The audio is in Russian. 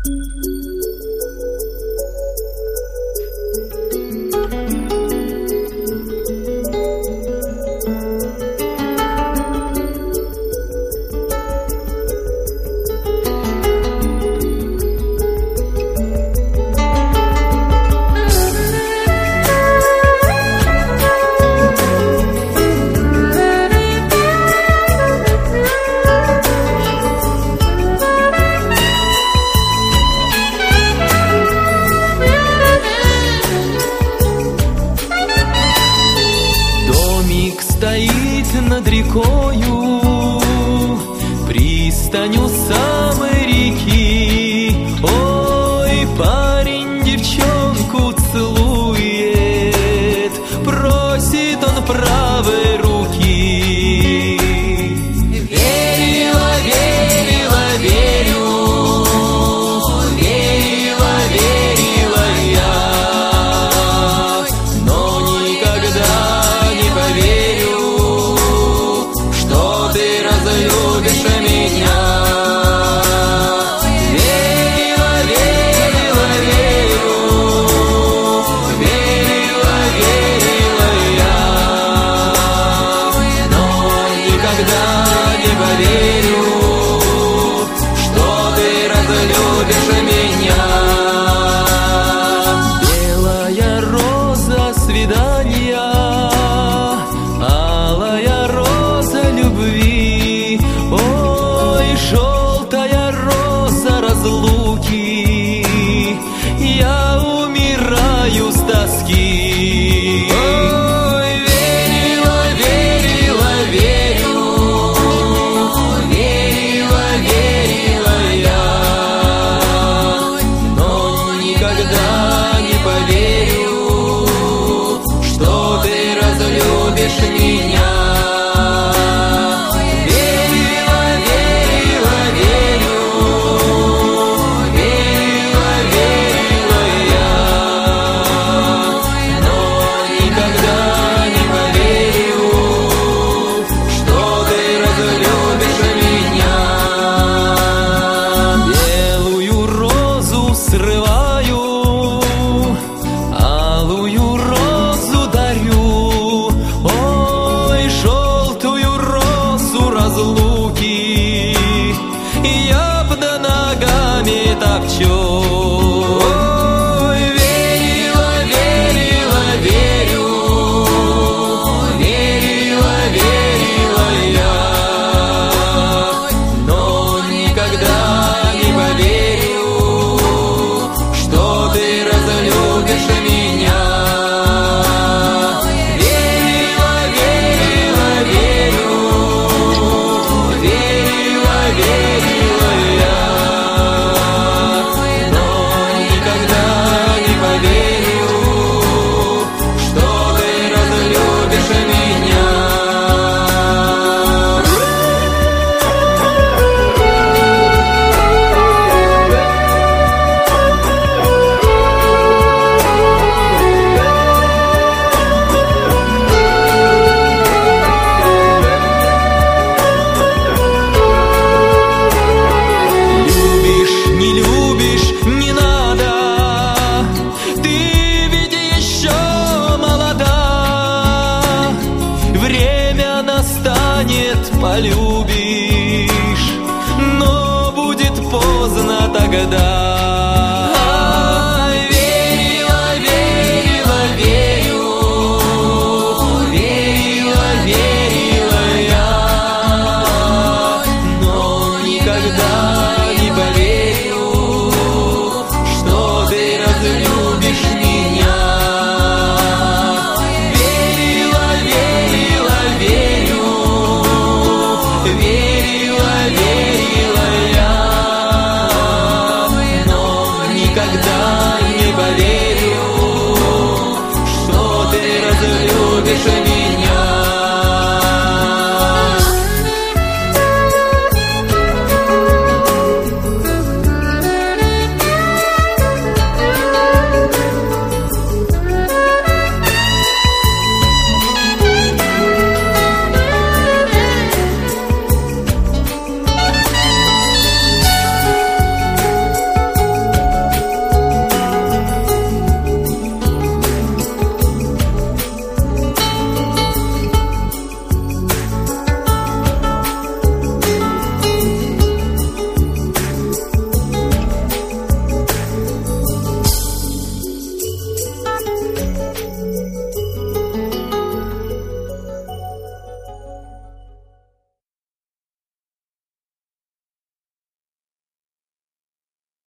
Стоит над рекою, пристанью самой реки. Ой, парень девчонку целует, просит он правой руки. Верила, верила, верю, верила, верила я, но никогда не поверю, любишь меня. Верила, верила, верю, верила, верила я, но никогда не поверю, что ты разлюбишь меня. Белая роза свидания, алая роза любви. Ой, желтая роза разлуки, я умираю с тоски. Ой, верила, верила, верю, верила, верила я, но никогда не поверю, что ты разлюбишь меня. Я б до ногами топчу. Ой, верила, верила, верю, верила, верила я, но никогда не поверю, что ты разлюбишь меня. Верила, верила, верю, верила, верила я, но никогда не поверю, что ты разлюбишь меня. Полюбишь, но будет поздно тогда. Верила, верила, верю, верила, верила я, но никогда не поверю, что ты разлюбишь меня. Верила, верила, верю, верила, верила я, но никогда не поверю, что ты разлюбишь меня.